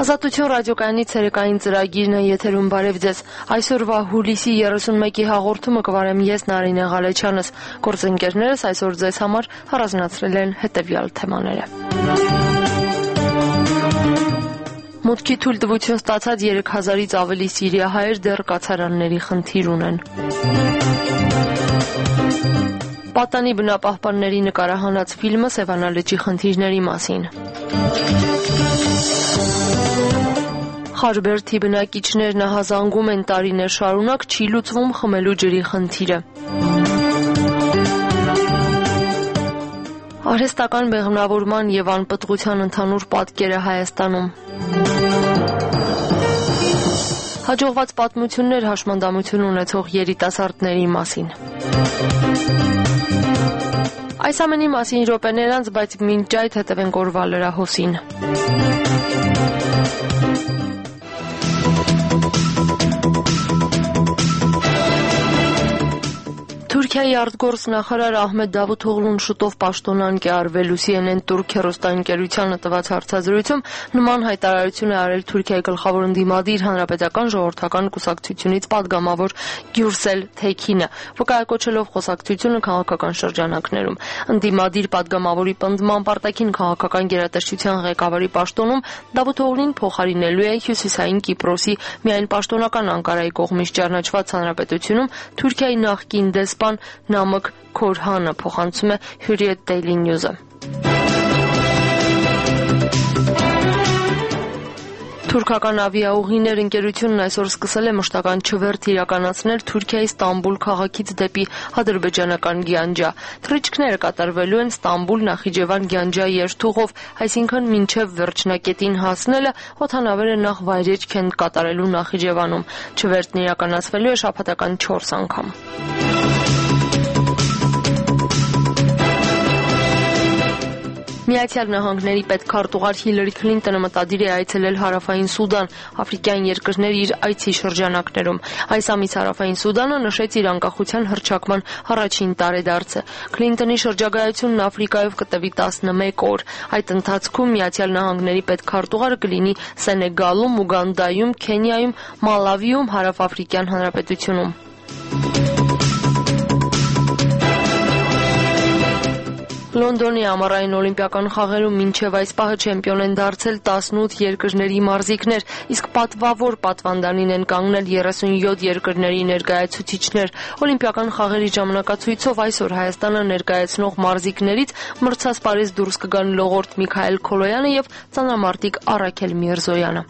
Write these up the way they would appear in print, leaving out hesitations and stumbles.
Ազատություն ռադիոկայանի ցերեկային ծրագիրն է եթերում բարև ձեզ։ Այսօրվա հուլիսի 31-ի հաղորդումը կվարեմ ես Նարինե Ղալեչյանս։ Գործընկերներս այսօր ձեզ համար առանձնացրել են հետևյալ թեմաները։ Մուտքի թույլտվություն ստացած 3000-ից ավելի սիրիահայեր դեռ կացարանների խնդիր ունեն։ Պատանի բնապահպանների նկարահանած ֆիլմը Սևանա լճի խնդիրների մասին։ Խարբերդի բնակիչներն ահազանգում են տարիներ շարունակ, չի լուծվում խմելու ջրի խնդիրը։ Արհեստական բեղմնավորման և անպտղության ընդհանուր պատկերը Հայաստանում։ Հաջողված պատմություններ հաշմանդամություն ունեցող երիտասարդների մասին։ Այս ամենի մասին րոպեներ անց, բայց մինչ այդ հետևենք օրվա լրահոսին։ Թուրքիայի արտգործ նախարար Ահմեդ Դավութօղլուն շուտով պաշտոնանկ է արվել։ CNN Turk հեռուստաընկերությանը տված հարցազրույցում նման հայտարարություն է արել Թուրքիայի գլխավոր ընդդիմադիր Հանրապետական ժողովրդական կուսակցությունից падգամավոր Գյուրսել Թեքինը, վկայակոչելով խոսակցությունը քաղաքական շրջանակներում։ Ընդդիմադիր падգամավորի պնդմամբ արտաքին քաղաքական գերատեսչության ղեկավարի պաշտոնում Դավութօղլին փոխարինելու է Հյուսիսային Կիպրոսի միայն պաշտոնական Անկարայի կողմից ճանաչված հանրապետությունում Թուրքիայի նախկին դեսպան Նամık Korhan'ı, փոխանցում է Hürriyet Daily News-ը։ Թուրքական ավիաուղիներ ընկերությունն այսօր սկսել է մշտական չվերթ իրականացնել Թուրքիայի Ստամբուլ քաղաքից դեպի ադրբեջանական Գյանջա։ Թռիչքները կատարվելու են Ստամբուլ Նախիջևան Գյանջա երթուղով, այսինքն մինչև վերջնակետին հասնելը օդանավերը նախ վայրեջք են կատարելու Նախիջևանում։ Չվերթն իրականացվելու է շաբաթական 4 անգամ։ Միացյալ Նահանգների պետքարտուղար Հիլարի Քլինտոնը մտադիր է այցելել Հարավային Սուդան, աֆրիկյան երկրներ իր այցի շրջանակներում։ Այս ամիս Հարավային Սուդանը նշեց իր անկախության հռչակման առաջին տարեդարձը։ Քլինտոնի շրջագայությունն Աֆրիկայով կտևի 11 օր։ Այդ ընթացքում Միացյալ Նահանգների պետքարտուղարը կլինի Սենեգալում, Ուգանդայում, Քենիայում, Մալավիում, Հարավաֆրիկյան Հանրապետությունում։ Լոնդոնի ամառային օլիմպիական խաղերում մինչև այս պահը չեմպիոն են դարձել 18 երկրների մարզիկներ, իսկ պատվավոր պատվանդանին են կանգնել 37 երկրների ներկայացուցիչներ։ Օլիմպիական խաղերի ժամանակացույցով այսօր Հայաստանը ներկայացնող մարզիկներից մրցասպարեզ դուրս կգան լողորդ Միքայել Քոլոյանը և ծանրամարտիկ Առաքել Միրզոյանը։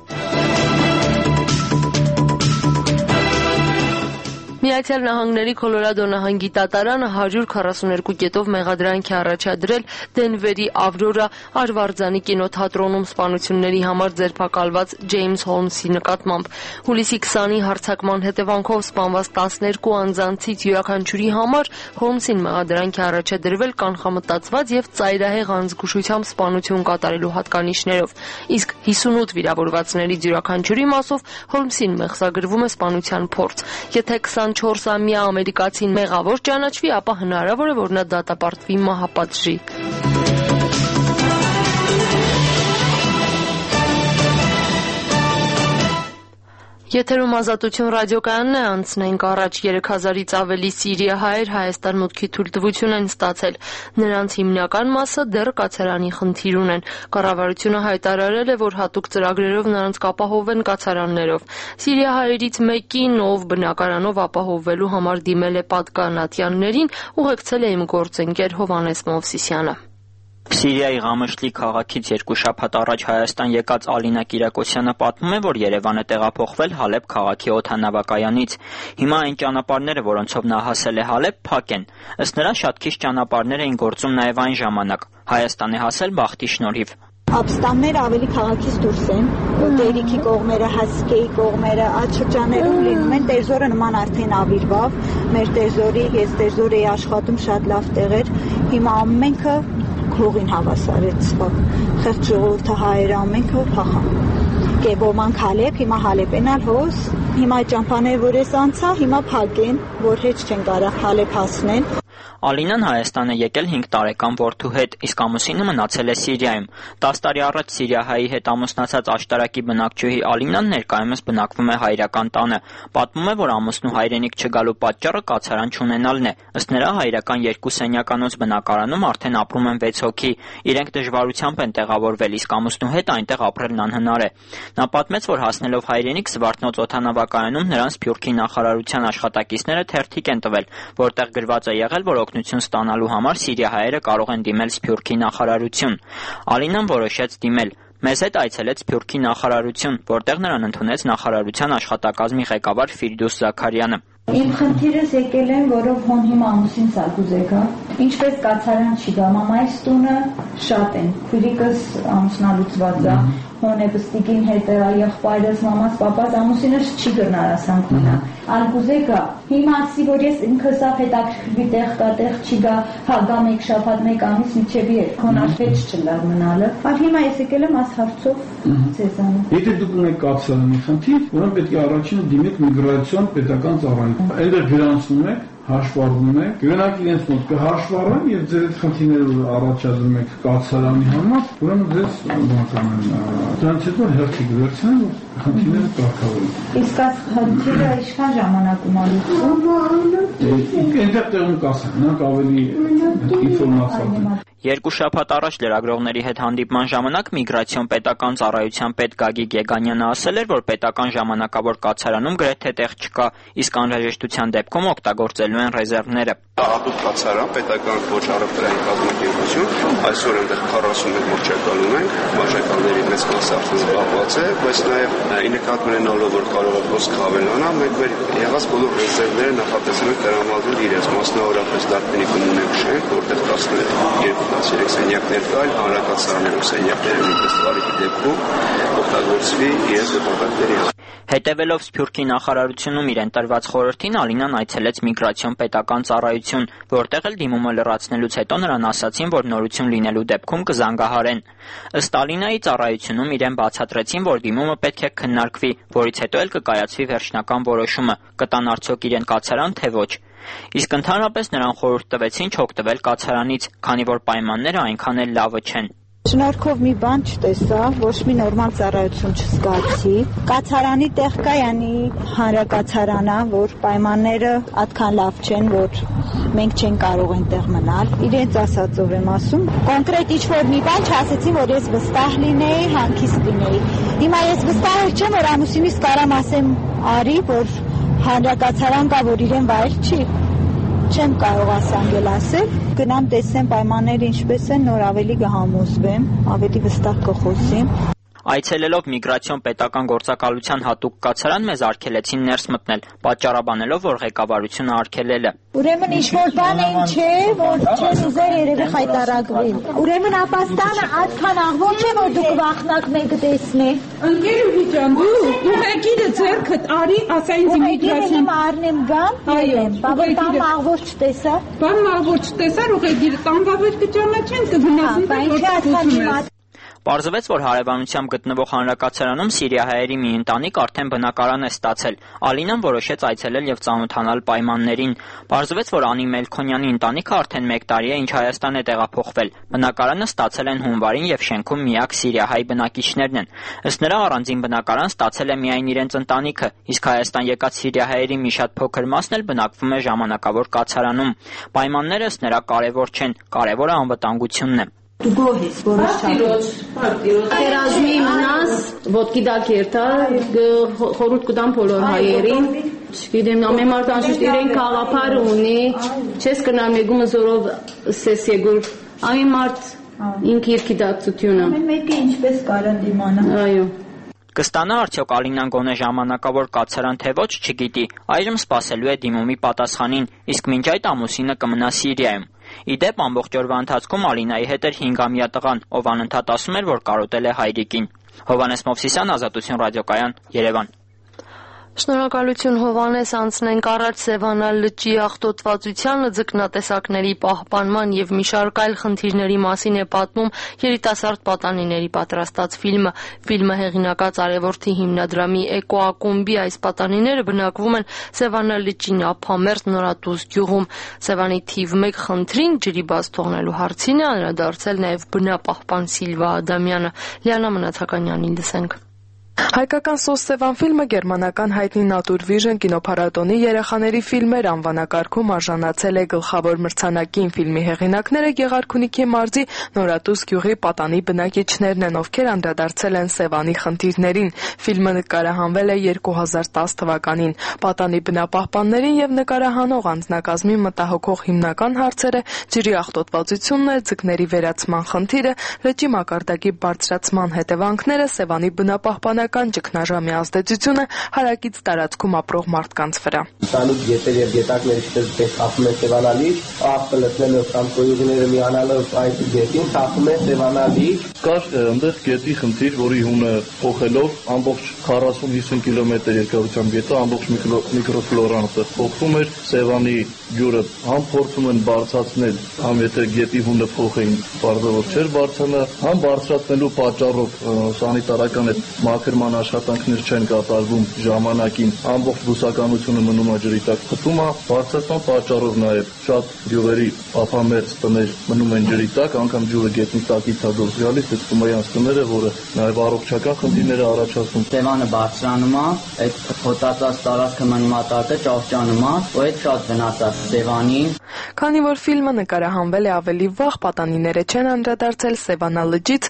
Միացյալ Նահանգների Քոլորադո նահանգի դատարանը 142 կետով մեղադրանք է առաջադրել Դենվերի Ավրորա Արվարձանի կինոթատրոնում սպանությունների համար ձերբակալված Ջեյմս Հոլմսի նկատմամբ։ Հուլիսի 20-ի հարձակման հետևանքով սպանված 12 անձանցից յուրաքանչյուրի համար Հոլմսին մեղադրանք է առաջադրվել կանխամտածված և ծայրահեղ անզգուշությամբ սպանություն կատարելու հատկանիշներով, իսկ 58 վիրավորվածներից յուրաքանչյուրի մասով Հոլմսին մեղսագրվում է սպանության փորձ։ Եթե 24-ամյա ամերիկացին մեղավոր ճանաչվի, ապա հնարավոր է, որ նա դատապարտվի մահապատժի։ Եթերում Ազատություն ռադիոկայանն է, անցնենք առաջ 3000-ից ավելի սիրիահայեր Հայաստան մուտքի թույլտվություն են ստացել։ Նրանց հիմնական մասը դեռ կացարանի խնդիր ունեն։ Կառավարությունը հայտարարել է, որ հատուկ ծրագրերով նրանց կապահովեն կացարաններով։ Սիրիահայերից մեկին, ով բնակարանով ապահովվելու համար դիմել է պատկանատյաններին, ուղեկցել է իմ գործընկեր Հովհաննես Մովսիսյանը։ Սիրիայի Ղամշլի քաղաքից 2 շաբաթ առաջ Հայաստան եկած Ալինա Կիրակոսյանը պատմում է, որ Երևան է տեղափոխվել Հալեբ քաղաքի օդանավակայանից։ Հիմա այն ճանապարհները, որոնցով նա հասել է Հալեբ, փակ են։ Ըստ նրա շատ քիչ ճանապարհներ էին գործում նաև այն ժամանակ։ Հայաստան է հասել բախտի շնորհիվ։ Ապստամբները ավելի քաղաքից դուրս են, Դերիքի կողմերը, Հասկեի կողմերը, այդ շրջաններում լինում են Տերզորը նման արդեն ավիրվավ, մեր Տերզորի, ես Տերզոր էի աշխատում, շատ լավ տեղ էր, հիմա ամենքը հողին հավասարեց, խեղճ ժողովուրդը հայերը ամենքը փախան։ Ոմանք Հալեբ, հիմա Հալեբեն ալ հոս, հիմա ճամփաները որ ես անցա, հիմա փակ են, որ հեչ չեն կարող Հալեբ հասնել։ Ալինան Հայաստան է եկել 5 տարեկան որդու հետ, իսկ ամուսինը մնացել է Սիրիայում։ 10 տարի առաջ Սիրիահայի հետ ամուսնացած աշտարակի բնակչուհի Ալինան ներկայումս բնակվում է հայրական տանը։ Պատմում է, որ ամուսնու հայրենիք չգալու պատճառը կացարան չունենալն է։ Ըստ նրա, հայրական 2 սենյականոց բնակարանում արդեն ապրում են 6 հոգի։ Իրենք դժվարությամբ են տեղավորվել, իսկ ամուսնու հետ այնտեղ ապրելն անհնար է։ Նա պատմեց, որ հասնելով հայրենիք Զվարթնոց օդանավակայանում նրան Սփյուռքի նախարարության աշխատակիցները թերթիկ են տվել, որտեղ գրված է եղել, որ օգնություն ստանալու համար սիրիահայերը կարող են դիմել Սփյուռքի նախարարություն։ Ալինան որոշեց դիմել։ Մեզ հետ այցելեց Սփյուռքի նախարարություն, որտեղ նրան ընդունեց նախարարության աշխատակազմի ղեկավար Ֆիրդուս Զաքարյանը։ Իմ խնդիրս եկել են, որով հոն հիմա ամուսին սակուզեկ է, ինչպես կացարան չի գա, մամայիս տունը շատ են, քույրիկս ամուսնալուծված է, հոն է բստիկին հետ է, եղբայրս, մամաս, պապաս, ամուսինս չի գրնար ասանք մնա, ալկուզեկ է, հիմա ասի, որ ես ինքս ավ հետաքրքրվի տեղ կա, տեղ չի գա, հա գա մեկ շաբաթ, մեկ ամիս միջևի է, հոնար հետ չլավ մնալը, ար հիմա ես եկել եմ աս հարցով ձեզանում։ Եթե դուք ունեք կացարանի խնդիր, ուրեմն պետք է առաջինը դիմեք միգրացիոն պետական ծառայություն։ Այնտեղ գրանցում եք, հաշվառվում եք, գնանք իրենց մոտ կհաշվառան եւ ձեր այդ խնդիրները առաջադրում եք կացարանի համար, ուրեմն ձեզ բանկանան։ Դրանից հետո հերթի վերցնեն ու խնդիրները կարգավորեն։ Իսկ այս խնդիրը ինչքան ժամանակում ալուծում։ Այնտեղ տեղում կասեն, նրանք ավելի ինֆորմացիա։ 2 շաբաթ առաջ լրագրողների հետ հանդիպման ժամանակ միգրացիոն պետական ծառայության պետ Գագիկ Եգանյանը ասել էր, որ պետական ժամանակավոր կացարանում գրեթե տեղ չկա, իսկ անհրաժեշտության դեպքում օգտագործելու են ռեզերվները։ Հատուկ կացարան, պետական ոչ առևտրային կազմակերպություն, այսօր այնտեղ 41 վարչական ունենք, վարչականների մեծ մասը արդեն զբաղված է, բայց նաև ի նկատի ունենալով, որ կարող է ոսկը ավելանա, մենք մեր եղած բոլոր ռեզերվները նախատեսել ենք տրամադրել իրենց, մասնավորապես Դարբնիկում ունենք շենք, որտեղ 12 սենյակներ կա, հանրակացարաններում սենյակները նույնպես տարիքի դեպքում օգտագործվի իրենց նպատակների համար։ Հետևելով Սփյուռքի նախարարությունում իրեն տրված խորհրդին, Ալինան այցելեց միգրացիոն պետական ծառայություն, որտեղ էլ դիմումը լրացնելուց հետո նրան ասացին, որ նորություն լինելու դեպքում կզանգահարեն։ Ըստ Ալինայի, ծառայությունում իրեն բացատրեցին, որ դիմումը պետք է քննարկվի, որից հետո էլ կկայացվի վերջնական որոշումը՝ կտան արդյոք իրեն կացարան, թե ոչ։ Իսկ ընդհանրապես նրան խորհուրդ տվեցին չօգտվել կացարանից, քանի որ պայմանները այնքան էլ լավը չեն։ Շնորհքով մի բան չտեսա, ոչ մի նորմալ ծառայություն չզգացի։ Կացարանի տեղ կա, յանի հանրակացարանա, որ պայմանները այդքան լավ չեն, որ մենք չենք կարող այնտեղ մնալ։ Իրենց ասածով եմ ասում, կոնկրետ ինչ-որ մի բան չասեցին, որ ես վստահ լինեի, հանգիստ լինեի։ Հիմա ես վստահ չեմ, որ ամուսինիս կարամ ասեմ արի, որ հանրակացարան կա, որ իրեն վայր չի։ Չեմ կարող ասանգել ասել, գնամ տեսեմ պայմանները ինչպես են, նոր ավելի կհամոզվեմ, ավելի վստահ կխոսեմ։ Այցելելով միգրացիոն պետական գործակալության հատուկ կացարան մեզ արգելեցին ներս մտնել, պատճառաբանելով, որ ղեկավարությունը արգելել է։ Ուրեմն ինչ-որ բան այն չէ, որ չեն ուզեր երևի խայտարակվին։ Ուրեմն ապաստանը այդքան աղվոր չէ, որ դուք վախնակ մեկը տեսնեք։ Ընկերուհի ջան, դու ուղեկիրը ձեռքդ արի, ասա ինձ միգրացիոն առնեմ գամ, բայց բան աղվոր չտեսա։ Բան աղվոր չտեսար, ուղեկիրը տանվավեր կճանաչեն, կգնասին։ Պարզվեց, որ հարևանությամբ գտնվող հանրակացարանում սիրիահայերի մի ընտանիք արդեն բնակարան է ստացել։ Ալինան որոշեց այցելել եւ ծանոթանալ պայմաններին։ Պարզվեց, որ Անի Մելքոնյանի ընտանիքը արդեն 1 տարի է, ինչ Հայաստան է տեղափոխվել։ Բնակարանը ստացել են հունվարին եւ շենքում միակ սիրիահայ բնակիչներն են։ Ըստ նրա, առանձին բնակարան ստացել է միայն իրենց ընտանիքը, իսկ Հայաստան եկած սիրիահայերի մի շատ փոքր մասն էլ բնակվում է ժամանակավոր կացարանում։ Պայմանները ըստ նրա կարևոր չեն, կարևորը անվտանգությունն է։ Դու գոհ ես որոշ չափ։ Երազմի մնաս, ոտքի դակ երթա, խորհուրդ կտամ բոլոր հայերին։ Չգիտեմ, ամեն մարդ անշուշտ իրեն գաղափար ունի, չես կնա մեգումը զորով սես եգուր։ Ամեն մարդ ինք իր գիտակցությունը։ Ամեն մեկը ինչպես կարան դիմանա։ Այո։ Կստանա արդյոք Ալինան գոնե ժամանակավոր կացարան թե ոչ, չգիտի։ Այժմ սպասելու է դիմումի պատասխանին, իսկ մինչ այդ ամուսինը կմնա Սիրիայում։ Իդեպ ամբողջ օրվա ընթացքում Ալինայի հետ էր 5-ամյա տղան, ով անընդհատ ասում էր, որ կարոտել է հայրիկին։ Հովհաննես Մովսիսյան, Ազատություն ռադիոկայան, Երևան։ Շնորհակալություն Հովանես, անցնենք առաջ Սևանա լճի աղտոտվածությանը, ձկնատեսակների պահպանման եւ մի շարք այլ խնդիրների մասին է պատմում երիտասարդ պատանիների պատրաստած ֆիլմը։ Ֆիլմը հեղինակած Արևորդի հիմնադրամի Էկոակումբի այս պատանիները բնակվում են Սևանա լճի ափամերձ Նորատուզ գյուղում։ Սևանի թիվ 1 խնդրին ջրի բաց թողնելու հարցին է անդրադարձել նաեւ բնապահպան Սիլվա Ադամյանը։ Լիանա Մնացականյանին լսենք։ Հայկական «Սոս Սևան» ֆիլմը գերմանական հայտնի Natur Vision կինոփառատոնի երեխաների ֆիլմեր անվանակարգում արժանացել է գլխավոր մրցանակին։ Ֆիլմի հեղինակները Գեղարքունիքի մարզի Նորատուզ գյուղի պատանի բնակիչներն են, ովքեր անդրադարձել են Սևանի խնդիրներին։ Ֆիլմը նկարահանվել է 2010 թվականին։ Պատանի բնապահպաններին եւ նկարահանող անձնակազմի մտահոգող հիմնական հարցերը ջրի աղտոտվածությունն է, ձկների վերացման խնդիրը, լճի մակարդակի բարձրացման հետևանքները, Սևանի բնապահպանական ճգնաժամի ազդեցությունը հարակից տարածքում ապրող մարդկանց վրա։ Տանիք գետեր եւ գետակներ ինչպես ասում են Սևանալիճ, աղբը լցնելով կամ կոյուղիները միանալով այդ գետին թափում է Սևանալիճ։ Կար այնտեղ գետի խնդիր, որի հունը փոխելով ամբողջ 40-50 կիլոմետր երկարությամբ գետը ամբողջ միկրոֆլորան փոխվում էր։ Սևանի ջուրը համ փորձում են բարձրացնել, համ եթե գետի հունը փոխեին, բարձրավոր չէր բարձրանա, համ բարձրացնելու պատճառով սանիտարական այդ մաքրման աշխատանքներ չեն կատարվում ժամանակին, ամբողջ բուսականությունը մնում է ջրի տակ խտում է, բարձրացման պատճառով նաև շատ գյուղերի ափամերձ տներ մնում են ջրի տակ, անգամ ջուրը գետնի տակից է դուրս գալիս, այդ կմայանց տները, որը նաև առողջական խնդիրներ է առաջացնում։ Սևանը բարձրանում է, այդ խոտածած տարածքը մնում է տակը ճահճանում է, ու այդ շատ վնաս է Սևանին։ Քանի որ ֆիլմը նկարահանվել է ավելի վաղ, պատանիները չեն անդրադարձել Սևանա լճից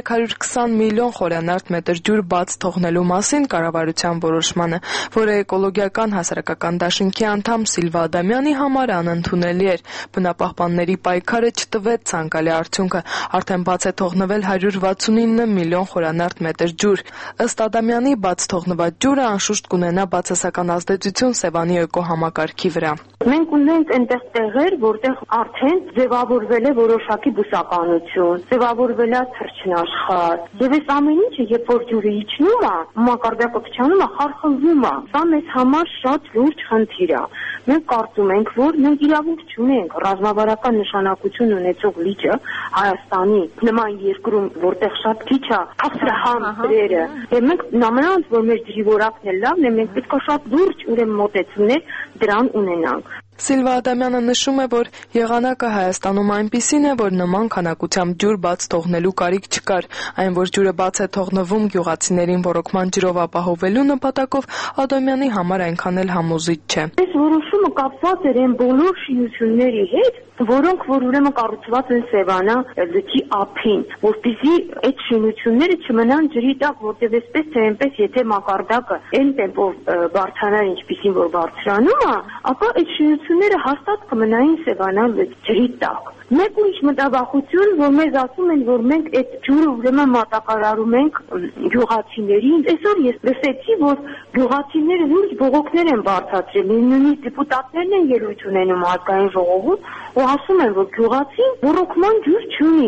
320 միլիոն խորանարդ մետր ջուր բաց թողնելու մասին կառավարության որոշմանը, որը էկոլոգիական հասարակական դաշինքի անդամ Սիլվա Ադամյանի համար անընդունելի էր։ Բնապահպանների պայքարը չտվեց ցանկալի արդյունքը, արդեն բաց է թողնվել 169 միլիոն խորանարդ մետր ջուր։ Ըստ Ադամյանի, բաց թողնված ջուրը անշուշտ կունենա բացասական ազդեցություն Սևանի էկոհամակարգի վրա։ Մենք ունենք այնտեղ տեղեր, որտեղ արդեն ձևավորվել է որոշակի բուսականություն, ձևավորվել է թռչնաշխատ։ Եվ այս ամեն ինչը, երբ որ ջուրը իջնում է, մակարդակը փչանում է, խարխլվում է։ Սա մեզ համար շատ լուրջ խնդիր է։ Մենք կարծում ենք, որ մենք իրավունք չունենք ռազմավարական նշանակություն ունեցող լիճը Հայաստանի նման երկրում, որտեղ շատ քիչ է ասրահամ ջրերը։ Եվ մենք նամանց, որ մեր ջրի որակն է լավն է, մենք պետք է շատ լուրջ ուրեմն մոտեցումներ դրան ունենանք։ Սիլվա Ադամյանը նշում է, որ եղանակը Հայաստանում այնպիսին է, որ նման քանակությամբ ջուր բաց թողնելու կարիք չկար։ Այն, որ ջուրը բաց է թողնվում գյուղացիներին ռոռոկման ջրով ապահովելու նպատակով, Ադամյանի համար այնքան էլ համոզիչ չէ։ Այս որոշումը կապված էր այն բոլոր շինությունների հետ, որոնք որ ուրեմն կառուցված են Սևանա լճի ափին, որպեսզի այդ շինությունները չմնան ջրի տակ, որտեղ այսպես թե այնպես եթե մակարդակը այն տեմպով բարձրանա, ինչպիսին որ բարձրանում է, ապա այդ շինությունները հաստատ կմնային Սևանա ջրի տակ։ Մեկ ուրիշ մտավախություն, որ մեզ ասում են, որ մենք այդ ջուրը ուրեմն մատակարարում ենք գյուղացիներին։ Այսօր ես լսեցի, որ գյուղացիները լուրջ բողոքներ են բարձրացրել, նույնիսկ դեպուտատներն են ելույթ ունենում ազգային ժողովում ու ասում են, որ գյուղացին ռոռոկման ջուր չունի։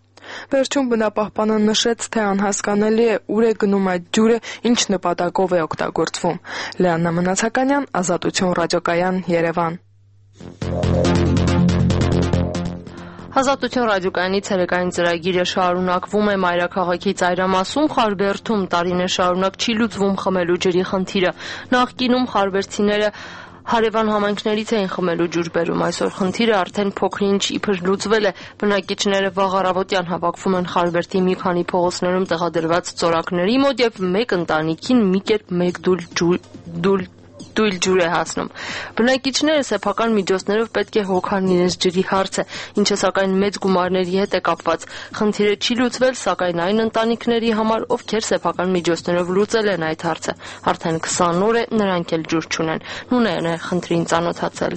Վերջում բնապահպանը նշեց, թե անհասկանալի է ուր է գնում այդ ջուրը, ինչ նպատակով է օգտագործվում։ Լիանա Մնացականյան, Ազատություն ռադիոկայան, Երևան։ Ազատություն ռադիոկայանի ցերեկային ծրագիրը շարունակվում է մայրաքաղաքի ծայրամասում Խարբերդում տարիներ շարունակ չի լուծվում խմելու ջրի խնդիրը։ Նախկինում խարբերդցիները հարևան համայնքներից էին խմելու ջուր բերում, այսօր խնդիրը արդեն փոքր-ինչ իբր լուծվել է։ Բնակիչները վաղ առավոտյան հավաքվում են Խարբերդի մի քանի փողոցներում տեղադրված ծորակների մոտ եւ մեկ ընտանիքին մի կերպ մեկ դույլ ջուր է հասնում։ Բնակիչները սեփական միջոցներով պետք է հոգան իրենց ջրի հարցը, ինչը սակայն մեծ գումարների հետ է կապված։ Խնդիրը չի լուծվել, սակայն այն ընտանիքների համար, ովքեր սեփական միջոցներով լուծել են այդ հարցը, արդեն 20 օր է նրանք էլ ջուր չունեն։ Նույնն է խնդրին ծանոթացել։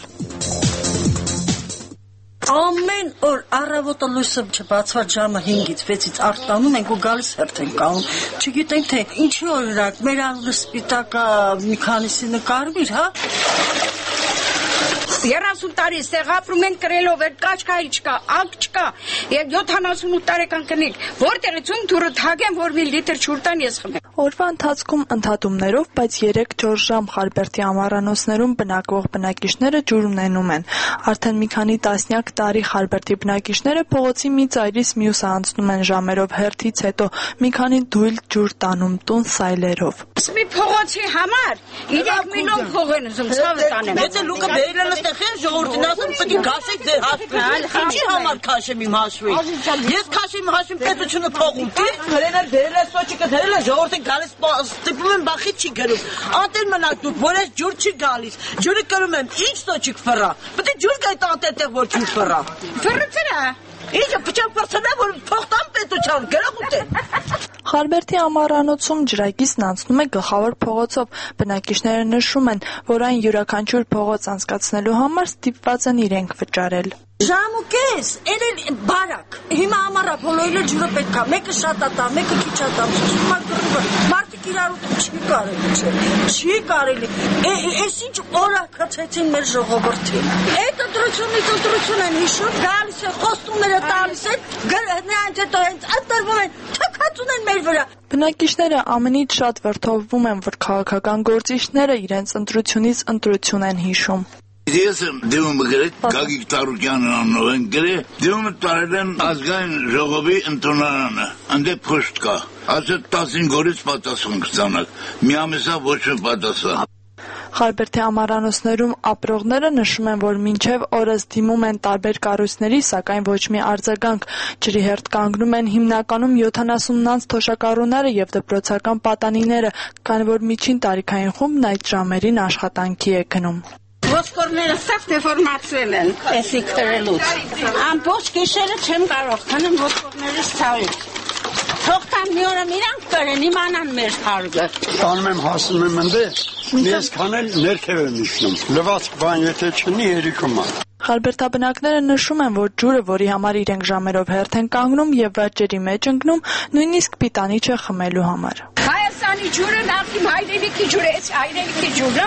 Ամեն օր առավոտը լույսը չբացված ժամը 5-ից 6-ից արտանում ենք ու գալիս հերթ ենք կանում։ Չգիտենք թե ինչի օրինակ մեր անունը սպիտակա մի քանիսի նկարվիր, հա։ 30 տարի ստեղ ապրում են կրելով այդ կաչկայի չկա, ակ չկա։ Եվ 78 տարեկան կնիկ, որտեղից ում դուրը թագեն, որ մի լիտր ջուր տան ես խմեմ։ Օրվա ընթացքում ընդհատումներով, բայց 3-4 ժամ Խարբերդի ամառանոցներում բնակվող բնակիչները ջուր ունենում են։ Արդեն մի քանի տասնյակ տարի Խարբերդի բնակիչները փողոցի մի ծայրից մյուսը անցնում են ժամերով հերթից հետո մի քանի դույլ ջուր տանում տուն սայլերով։ Մի փողոցի համար 3 միլիոն փող են ուզում ցավը տանեմ։ Եթե լուկը բերել են այդտեղ ժողովրդին ասում պետք է գասեք ձեր հաշվին։ Ինչի համար քաշեմ իմ հաշվին։ Ես քաշեմ հաշվին պետությունը փող ուտի։ Գրենել բերել է սոճիկը դրել է ժողովրդին գալիս ստիպում են բախի չի գրում։ Անտեր մնաք դու որ այս ջուր չի գալիս։ Ջուրը կրում եմ ինչ սոճիկ ֆրա։ Պետք է ջուր գայ տանտեղ որ ջուր ֆրա։ Ֆրծրա։ Ինչը փճակ փրցնա որ փող տան պետության գրող ուտեն։ Խարբերդի ամառանոցում ջրագիծն անցնում է գլխավոր փողոցով։ Բնակիչները նշում են, որ այն յուրաքանչյուր փողոց անցկացնելու համար ստիպված են իրենք վճարել։ Ժամ ու կես, էլ բարակ։ Հիմա ամառա բոլորը ջուրը պետք է, մեկը շատ ատա, մեկը քիչ ատա։ Մարդիկ իրար չի կարելի, չի կարելի։ Էս ինչ օրա քցեցին մեր ժողովրդին։ Այդ ընտրությունից ընտրություն են հիշում, գալիս է խոստումները տալիս են, նրանց հետո հենց ընտրվում են, թքածուն են մեր վրա։ Բնակիչները ամենից շատ վրդովվում են, որ քաղաքական գործիչները իրենց ընտրությունից ընտրություն են հիշում։ Ես եմ դիմումը գրել Գագիկ Տարուկյանն անունով են գրել, դիմումը տարել են ազգային ժողովի ընտրարանը, այնտեղ փոշտ կա, ասել 15 օրից պատասխան կստանաք, մի ամիսա ոչ մի պատասխան։ Խարբերդի ամառանոցներում ապրողները նշում են, որ մինչև օրս դիմում են տարբեր կառույցների, սակայն ոչ մի արձագանք։ Ջրի հերթ կանգնում են հիմնականում 70-անց թոշակառուները եւ դպրոցական պատանիները, քանի որ միջին տարիքային խումբն այդ ժամերին աշխատանքի է գնում։ Ոսկորները սաղ դեֆորմացվել են, էսի կրելուց։ Ամբողջ գիշերը չեմ կարող, քնեմ ոսկորներից ցավից։ Թող կամ մի օրը իրանք կրեն, իմանան մեր հարգը։ Տանում եմ, հասնում եմ ընդեղ, ես քանել ներքև եմ իջնում։ Լվացք բան եթե չնի երիքում է։ Խարբերդաբնակները նշում են, որ ջուրը, որի համար իրենք ժամերով հերթ են կանգնում եւ վաճերի մեջ ընկնում, նույնիսկ պիտանի չէ խմելու համար։ Հայաստանի ջուրը նախ իմ հայրենիքի ջուրը, այս հայրենիքի ջուրը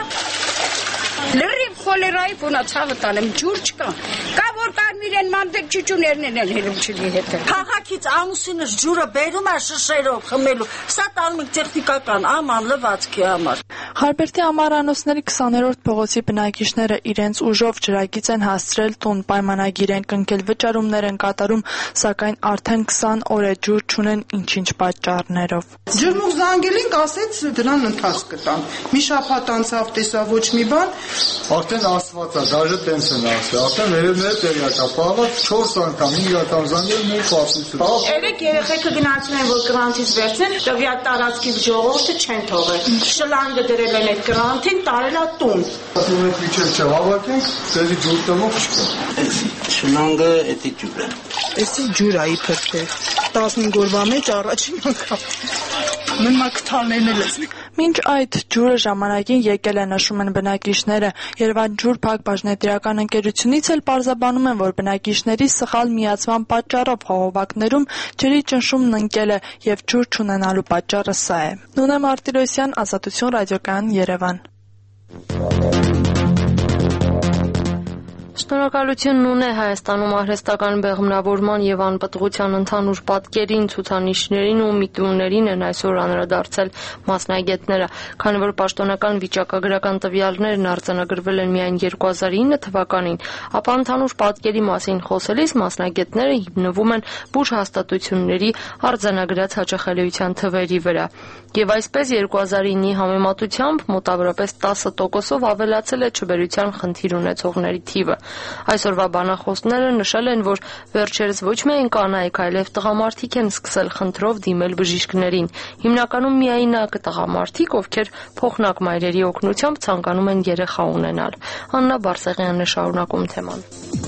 լրիվ խոլերայի ֆոնացավը տանեմ, ջուր չկա։ Կա որ կարմիրեն մանդել ճուճուներն են հելում չլի հետը։ Քաղաքից ամուսինս ջուրը բերում է շշերով խմելու։ Սա տանում ենք տեխնիկական աման լվացքի համար։ Խարբերդի ամառանոցների 20-րդ փողոցի բնակիչները իրենց ուժով ջրագիծ են հասցրել տուն, պայմանագիր են կնքել, վճարումներ են կատարում, սակայն արդեն 20 օր է ջուր չունեն ինչ-ինչ պատճառներով։ Ջրմուղ զանգելին ասեց դրան ընթաց կտան։ Մի շաբաթ անցավ տեսա ոչ մի բան։ Արդեն ասված է, դաժե տենց են ասել, արդեն վերևները տեղյակ է, պահված 4 անգամ, 5 անգամ զանգել մեր պասություն։ Երեք երեխեքը գնացել են, որ կրանտից վերցնեն, տվյալ տարածքից ժողովուրդը չեն թողել։ Շլանգը դրել են այդ կրանտին, տարել է տուն։ Ասում եք միջև չհավաքենք, դերի ջուր տվող չկա։ Շլանգը էդի ջուր է։ Էսի ջուր է իբր թե 15 օրվա մեջ առաջին անգամ։ Մնա կթալներն էլ ես։ Մինչ այդ ջուրը ժամանակին եկել է, նշում են բնակիչները, Երևան ջուր փակ բաժնետիրական ընկերությունից էլ պարզաբանում են, որ բնակիչների սխալ միացման պատճառով խողովակներում ջրի ճնշումն ընկել է եւ ջուր չունենալու պատճառը սա է։ Նունե Մարտիրոսյան, Ազատություն ռադիոկայան, Երևան։ Շնորհակալություն Նունե, Հայաստանում արհեստական բեղմնավորման եւ անպտղության ընդհանուր պատկերին, ցուցանիշներին ու միտումներին են այսօր անդրադարձել մասնագետները, քանի որ պաշտոնական վիճակագրական տվյալներն արձանագրվել են միայն 2009 թվականին, ապա ընդհանուր պատկերի մասին խոսելիս մասնագետները հիմնվում են բուժ հաստատությունների արձանագրած հաճախելիության թվերի վրա։ Եվ այսպես 2009-ի համեմատությամբ մոտավորապես 10%-ով ավելացել է չբերության խնդիր ունեցողների թիվը։ Այսօրվա բանախոսները նշել են, որ վերջերս ոչ միայն կանայք, այլև տղամարդիկ են սկսել խնդրով դիմել բժիշկներին։ Հիմնականում միայնակ տղամարդիկ, ովքեր փոխնակ մայրերի օգնությամբ ցանկանում են երեխա ունենալ։ Աննա Բարսեղյանն է շարունակում թեման։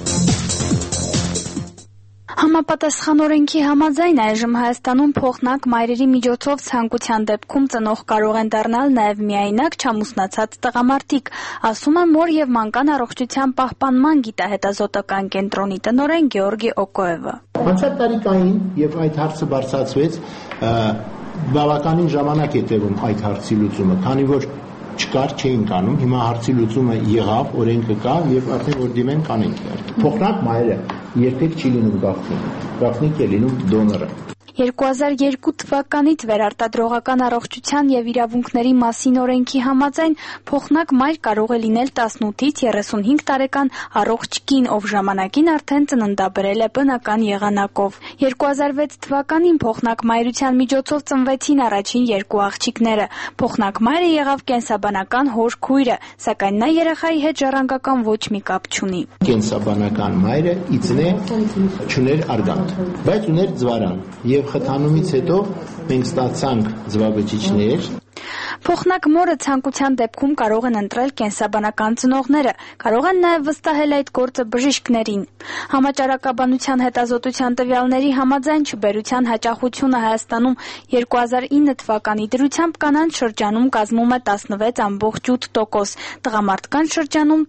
Համապատասխան օրենքի համաձայն այժմ Հայաստանում փոխնակ մայրերի միջոցով ցանկության դեպքում ծնող կարող են դառնալ նաև միայնակ չամուսնացած տղամարդիկ, ասում է Մոր եւ մանկան առողջության պահպանման գիտահետազոտական կենտրոնի տնօրեն Գեորգի Օկոևը։ Անցած տարի կային եւ այդ հարցը բարձրացվեց, բավականին ժամանակ է տևում այդ հարցի լուծումը, քանի որ չկար, չէինք անում, հիմա հարցի լուծումը եղավ, օրենքը կա եւ արդեն որ դիմեն կանենք իհարկե։ Փոխնակ մայրը երբեք չի լինում գաղտնիք է լինում դոնորը։ 2002 թվականից վերարտադրողական առողջության եւ իրավունքների մասին օրենքի համաձայն փոխնակ մայր կարող է լինել 18-ից 35 տարեկան առողջ կին, ով ժամանակին արդեն ծննդաբերել է բնական եղանակով։ 2006 թվականին փոխնակ մայրության միջոցով ծնվեցին առաջին երկու աղջիկները։ Փոխնակ մայրը եղավ կենսաբանական հոր քույրը, սակայն նա երեխայի հետ ժառանգական ոչ մի կապ չունի։ Կենսաբանական մայրը իծնե չուներ արգանդ, բայց ուներ ձվարան եւ խթանումից հետո մենք ստացանք ձվաբջիջներ։ Փոխնակ մորը ցանկության դեպքում կարող են ընտրել կենսաբանական ծնողները, կարող են նաև վստահել այդ գործը բժիշկներին։ Համաճարակաբանության հետազոտության տվյալների համաձայն չբերության հաճախությունը Հայաստանում 2009 թվականի դրությամբ կանանց շրջանում կազմում է 16.8%, տղամարդկանց շրջանում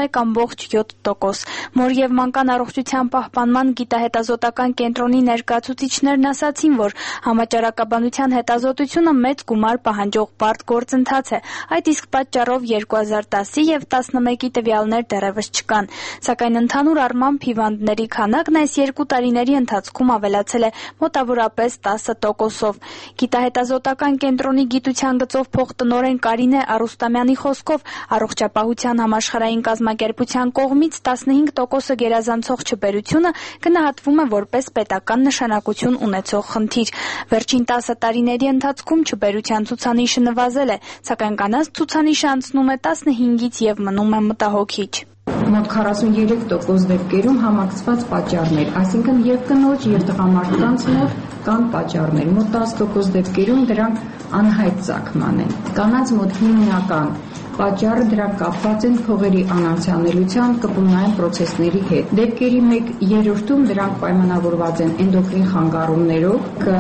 11.7%։ Մոր եւ մանկան առողջության պահպանման գիտահետազոտական կենտրոնի ներկայացուցիչներն ասացին, որ համաճարակաբանության հետազոտությունը մեծ գումար պահանջող բարդ գործընթաց է, այդ իսկ պատճառով 2010-ի եւ 11-ի տվյալներ դեռևս չկան, սակայն ընդհանուր առմամբ հիվանդների քանակն այս 2 տարիների ընթացքում ավելացել է մոտավորապես 10%-ով։ Գիտահետազոտական կենտրոնի գիտության գծով փոխտնօրեն Կարինե Արուստամյանի խոսքով առողջապահության համաշխարհային կազմակերպության կողմից 15% գերազանցող չբերությունը գնահատվում է որպես պետական նշանակություն ունեցող խնդիր։ Վերջին 10 տարիների ընթացքում չբերության ցուցանիշը նվազել է, սակայն կանանց ցուցանիշը անցնում է 15-ից եւ մնում է մտահոգիչ։ Մոտ 43% դեպքերում համակցված պատճառներ, այսինքն եւ կնոջ եւ տղամարդկանց մոտ կան պատճառներ, մոտ 10% դեպքերում դրանք անհայտ ծագման են։ Կանանց մոտ հիմնական պատճառը դրանք կապված են փողերի անանցանելիության կպունային պրոցեսների հետ։ Դեպքերի 1/3-ում դրանք պայմանավորված են էնդոկրին խանգարումներով,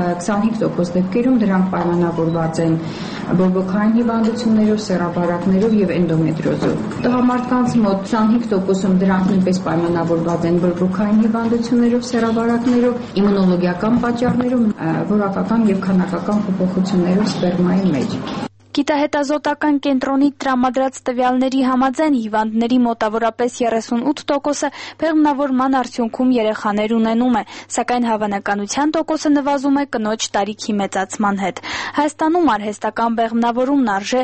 25% դեպքերում դրանք պայմանավորված են բորբոքային հիվանդություններով, սեռաբարակներով եւ էնդոմետրիոզով։ Տղամարդկանց մոտ 25%-ում դրանք նույնպես պայմանավորված են բորբոքային հիվանդություններով, սեռաբարակներով, իմունոլոգիական պատճառներով, որակական եւ քանակական փոփոխություններով սպերմայի մեջ։ Գիտահետազոտական կենտրոնի տրամադրած տվյալների համաձայն հիվանդների մոտավորապես 38%-ը բեղմնավորման արդյունքում երեխաներ ունենում է, սակայն հավանականության տոկոսը նվազում է կնոջ տարիքի մեծացման հետ։ Հայաստանում արհեստական բեղմնավորումն արժե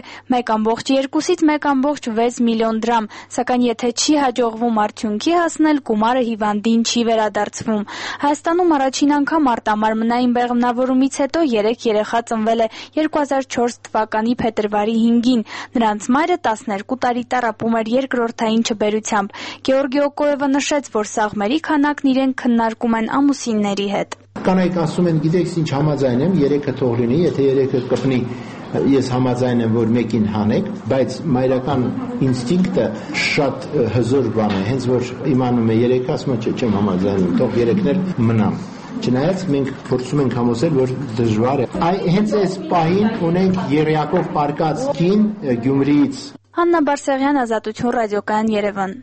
1.2-ից 1.6 միլիոն դրամ, սակայն եթե չի հաջողվում արդյունքի հասնել, գումարը հիվանդին չի վերադարձվում։ Հայաստանում առաջին անգամ արտամարմնային բեղմնավորումից հետո 3 երեխա ծնվել է 2004 թվականի փետրվարի 5-ին, նրանց մայրը 12 տարի տառապում էր երկրորդային չբերությամբ։ Գեորգի Օկոևը նշեց, որ սաղմերի քանակն իրենք քննարկում են ամուսինների հետ։ Կանայք ասում են, գիտեք ինչ համաձայն եմ, 3-ը թող լինի, եթե 3-ը կպնի, ես համաձայն եմ, որ մեկին հանեք, բայց մայրական ինստինկտը շատ հզոր բան է, հենց որ իմանում է 3-ը, ասում է չեմ համաձայնում, թող 3-ն էլ մնամ։ Չնայած մենք փորձում ենք համոզել, որ դժվար է։ Հենց այս պահին ունենք եղյակով պարկած կին Գյումրիից։ Հաննա Բարսեղյան, Ազատություն, Ռադիոկայան, Երևան։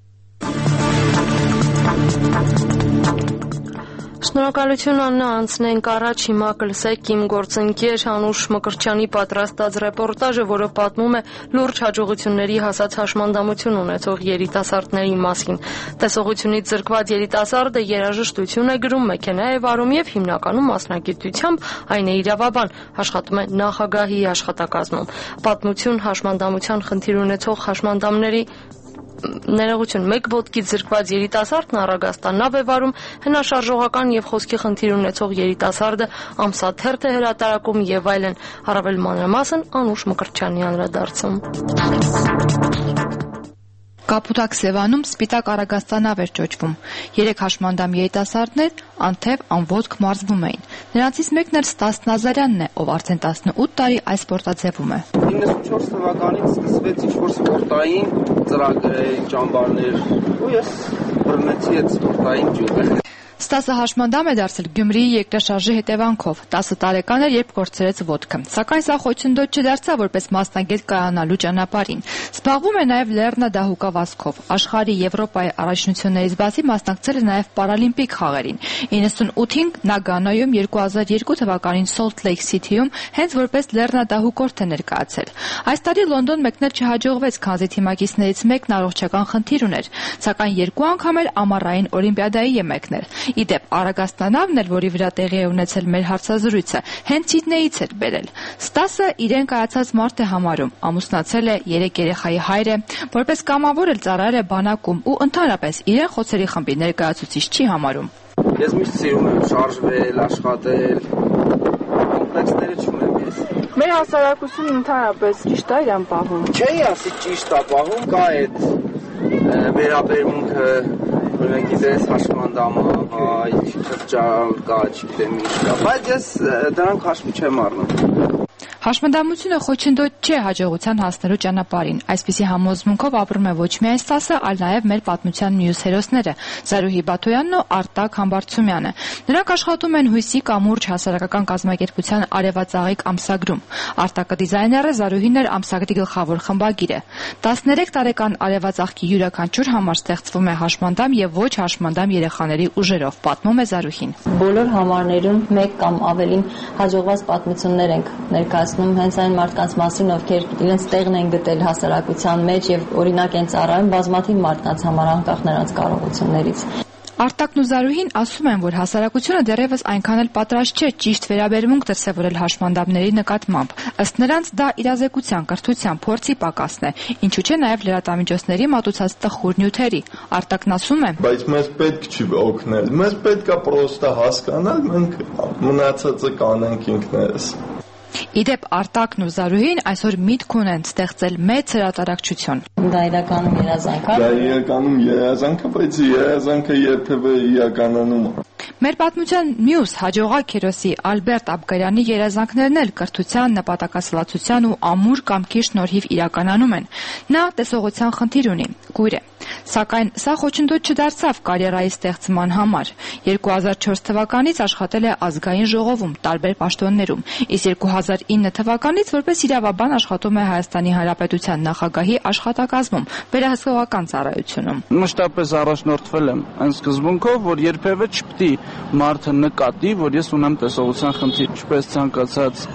Շնորհակալություն Աննա, անցնենք առաջ, հիմա կլսեք իմ գործընկեր Անուշ Մկրտչյանի պատրաստած ռեպորտաժը, որը պատմում է լուրջ հաջողությունների հասած հաշմանդամություն ունեցող երիտասարդների մասին։ Տեսողությունից զրկված երիտասարդը երաժշտություն է գրում, մեքենա է վարում եւ հիմնականում մասնագիտությամբ այն է իրավաբան, աշխատում է նախագահի աշխատակազմում։ Պատմություն հաշմանդամության խնդիր ունեցող հաշմանդամների ներողություն, մեկ ոտքից զրկված երիտասարդն Առագաստանավ է վարում, հնաշարժողական եւ խոսքի խնդիր ունեցող երիտասարդը ամսաթերթ է հրատարակում եւ այլն։ Առավել մանրամասն Անուշ Մկրտչյանի անդրադարձում։ Կապուտակ Սևանում սպիտակ Առագաստանավ էր ճոճվում։ 3 հաշմանդամ երիտասարդներ անթև անոտք մարզվում էին։ Նրանցից մեկն էլ Ստաս Նազարյանն է, ով արդեն 18 տարի այս սպորտաձևում է։ 94 թվականից սկսվեց ինչ-որ սպորտային ծրագրեր, ճամբարներ, ու ես բռնեցի այդ սպորտային ջուրը։ Ստասը հաշմանդամ է դարձել Գյումրիի երկրաշարժի հետևանքով։ 10 տարեկան էր, երբ կորցրեց ոտքը։ Սակայն սա խոչընդոտ չդարձավ որպես մասնագետ կայանալու ճանապարհին։ Զբաղվում է նաև լեռնա դահուկավազքով։ Աշխարհի, Եվրոպայի առաջնություններից բացի մասնակցել է նաև պարալիմպիկ խաղերին։ 98-ին նա Գանայում, 2002 թվականին Salt Lake City-ում հենց որպես լեռնադահուկորդ է ներկայացել։ Այս տարի Լոնդոն մեկնել չհաջողվեց, քանզի թիմակիցներից մեկն առողջական խնդիր ուներ, սակայն 2 անգամ էլ ամառային օլիմպիադայի է մեկնել։ Իդեպ Արագաստանավն էլ, որի վրա տեղի է ունեցել մեր հարցազրույցը, հենց Սիդնեից էր բերել։ Ստասը իրեն կայացած մարդ է համարում, ամուսնացել է, 3 երեխայի հայր է, որպես կամավոր էլ ծառայել է բանակում ու ընդհանրապես իրեն խոցերի խմբի ներկայացուցիչ չի համարում։ Ես միշտ սիրում եմ շարժվել, աշխատել, կոմպլեքսները չունեմ ես։ Մեր հասարակությունը ընդհանրապես ճիշտ է իրան պահում։ Չէի ասի ճիշտ է պահում, կա այդ վերաբերմունքը, օրինակ գիտես հաշմանդամը, շրջան կա, չգիտեմ ինչ կա, բայց ես դրանք հաշվի չեմ առնում։ Հաշմանդամությունը խոչընդոտ չէ հաջողության հասնելու ճանապարհին։ Այսպիսի համոզմունքով ապրում է ոչ միայն Ստասը, այլ նաև մեր պատմության մյուս հերոսները՝ Զարուհի Բաթոյանն ու Արտակ Համբարձումյանը։ Նրանք աշխատում են Հույսի կամուրջ հասարակական կազմակերպության Արևածաղիկ ամսագրում։ Արտակը դիզայներ է, Զարուհին էր ամսագրի գլխավոր խմբագիրը։ 13 տարեկան Արևածաղկի յուրաքանչյուր համար ստեղծվում է հաշմանդամ եւ ոչ հաշմանդամ երեխաների ուժերով, պատմում է Զարուհին։ Բոլոր համարներում մեկ կամ ավելին հաջողված պատմություններ ենք ներկայացնում հենց այն մարդկանց մասին, ովքեր իրենց տեղն են գտել հասարակության մեջ եւ օրինակ են ծառայում բազմաթիվ մարդկանց համար, անկախ նրանց կարողություններից։ Արտակն ու Զարուհին ասում են, որ հասարակությունը դեռևս այնքան էլ պատրաստ չէ ճիշտ վերաբերմունք դրսևորել հաշմանդամների նկատմամբ։ Ըստ նրանց դա իրազեկության, կրթության, փորձի պակասն է, ինչու՞ չէ նաև լրատվամիջոցների մատուցած տխուր նյութերի։ Արտակն ասում է. Բայց մեզ պետք չի օգնել, մեզ պետք է պրոստը հասկանալ, մենք մնացածը կանենք ինքներս։ Իդեպ Արտակն ու Զարուհին այսօր միտք ունեն ստեղծել մեծ հրատարակչություն։ Դա իրականում երազանք է։ Դա իրականում երազանք է, բայց երազանքը երբևէ իրականանում է։ Մեր պատմության մյուս հաջողակ հերոսի Ալբերտ Աբգարյանի երազանքներն էլ կրթության, նպատակասլացության ու ամուր կամքի շնորհիվ իրականանում են։ Նա տեսողության խնդիր ունի, կույր է։ Սակայն սա խոչընդոտ չդարձավ կարիերայի ստեղծման համար։ 2004 թվականից աշխատել է Ազգային ժողովում տարբեր պաշտոններում, իսկ 2009 թվականից որպես իրավաբան աշխատում է Հայաստանի Հանրապետության նախագահի աշխատակազմում վերահսկողական ծառայությունում։ Մշտապես առաջնորդվել եմ այն սկզբունքով, որ երբևէ չպետք է մարդը նկատի, որ ես ունեմ տեսողության խնդիր, ինչպես ցանկացած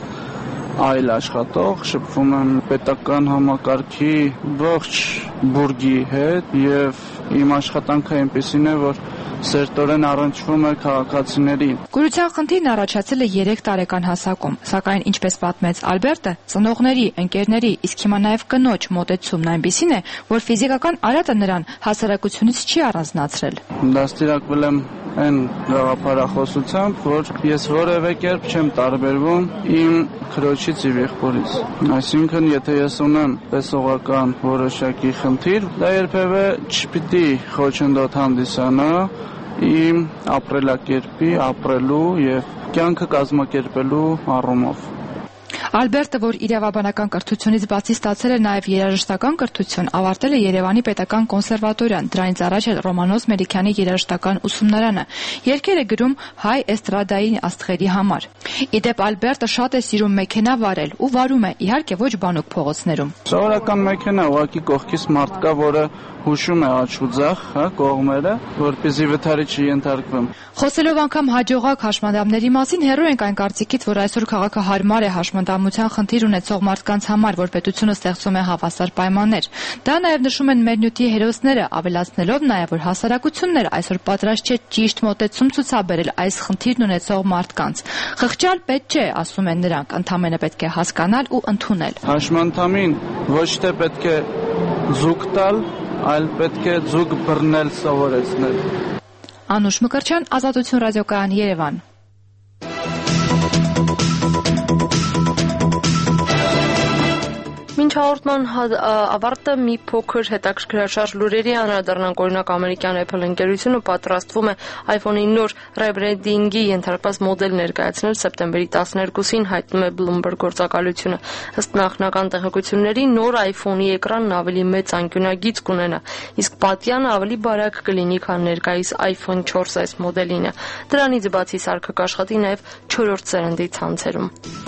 այլ աշխատող, շփվում եմ պետական համակարգի ողջ բուրգի հետ եւ իմ աշխատանքը այնպեսին է, որ սերտորեն առնչվում է քաղաքացիներին։ Կուրության խնդիրն առաջացել է 3 տարեկան հասակում, սակայն ինչպես պատմեց Ալբերտը, ծնողների, ընկերների, իսկ հիմա նաև կնոջ մոտեցումն այնպիսին է, որ ֆիզիկական արատը նրան հասարակությունից չի առանձնացրել։ Դաստիարակվել եմ այն գաղափարախոսությամբ, որ ես որևէ կերպ չեմ տարբերվում իմ քրոջից եւ եղբորից։ Այսինքն, եթե ես ունեմ տեսողական որոշակի խնդիր, դա երբևէ չպիտի խոչընդոտ հանդիսանա իմ ապրելակերպի, ապրելու եւ կյանքը կազմակերպելու առումով։ Ալբերտը, որ իրավաբանական կրթությունից բացի ստացել է նաև երաժշտական կրթություն, ավարտել է Երևանի պետական կոնսերվատորիան, դրանից առաջ էլ Ռոմանոս Մելիքյանի երաժշտական ուսումնարանը։ Երգեր է գրում հայ էստրադայի աստղերի համար։ Իդեպ Ալբերտը շատ է սիրում մեքենա վարել ու վարում է, իհարկե ոչ բանուկ փողոցներում։ Սովորական մեքենա, ուղղակի կողքից մարդ կա, որը հուշում է աչ ու ձախ, կողմերը, որպեսզի վթարի չի ենթարկվեմ։ Խոսելով անգամ հաջողակ հաշմանդամների մասին, հեռու ենք այն կարծիքից, որ այսօր քաղաքը հարմար է հաշմանդամության խնդիր ունեցող մարդկանց համար, որ պետությունը ստեղծում է հավասար պայմաններ։ Դա նաև նշում են մեր նյութի հերոսները, ավելացնելով նաև, որ հասարակությունն էլ այսօր պատրաստ չէ ճիշտ մոտեցում ցուցաբերել այս խնդիրն ունեցող մարդկանց։ Խղճալ պետք չէ, ասում են նրանք, ընդամենը պետք է հասկանալ ու ընդունել։ Հաշմանդամին ոչ թե պետք է զուգ տալ, այլ պետք է զուգ բռնել սովորեցնել։ Անուշ Մկրտչյան, Ազատություն ռադիոկայան, Երևան։ Մինչ Մինչ հաղորդման ավարտը մի փոքր հետաքրքրաշարժ լուրերի անդրադառնանք, օրինակ ամերիկյան Apple ընկերությունը պատրաստվում է iPhone-ի նոր ռեբրենդինգի ենթարկված մոդել ներկայացնել սեպտեմբերի 12-ին, հայտնում է Bloomberg գործակալությունը։ Ըստ նախնական տեղեկությունների նոր iPhone-ի էկրանն ավելի մեծ անկյունագիծ կունենա, իսկ պատյանը ավելի բարակ կլինի, քան ներկայիս iPhone 4S մոդելինը։ Դրանից բացի սարքը կաշխատի նաև 4-րդ սերնդի ցանցերում։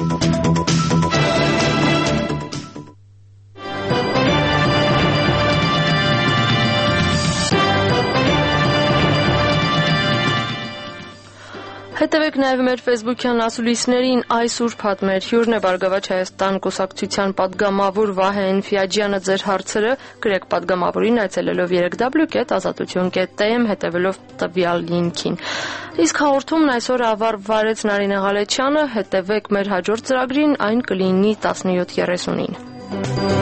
Հետևեք նաև մեր Facebook-յան ասուլիսներին, այսուր պատմեր հյուրն է Բարգավաճ Հայաստան կուսակցության պատգամավոր Վահե Էնֆիաջյանը, ձեր հարցերը գրեք պատգամավորին այցելելով www.azatutyon.am, հետևելով տվյալ լինքին։ Իսկ հաղորդումն այսօր ավարտվեց Նարինե Ղալեչյանը, հետևեք մեր հաջորդ ծրագրին, այն կլինի 17:30-ին։